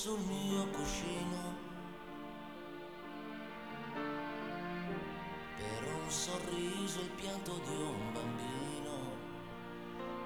sul mio cuscino per un sorriso, il pianto di un bambino.